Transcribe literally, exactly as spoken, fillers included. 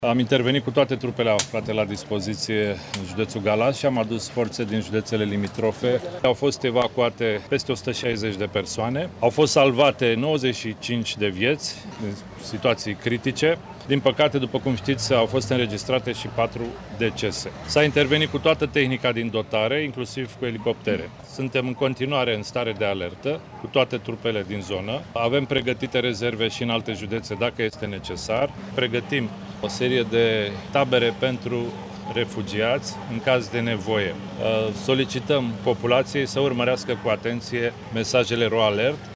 Am intervenit cu toate trupele aflate la dispoziție în județul Galați și am adus forțe din județele limitrofe. Au fost evacuate peste o sută șaizeci de persoane, au fost salvate nouăzeci și cinci de vieți în situații critice. Din păcate, după cum știți, au fost înregistrate și patru decese. S-a intervenit cu toată tehnica din dotare, inclusiv cu elicoptere. Suntem în continuare în stare de alertă cu toate trupele din zonă. Avem pregătite rezerve și în alte județe dacă este necesar. Pregătim o serie de tabere pentru refugiați în caz de nevoie. Solicităm populației să urmărească cu atenție mesajele RoAlert.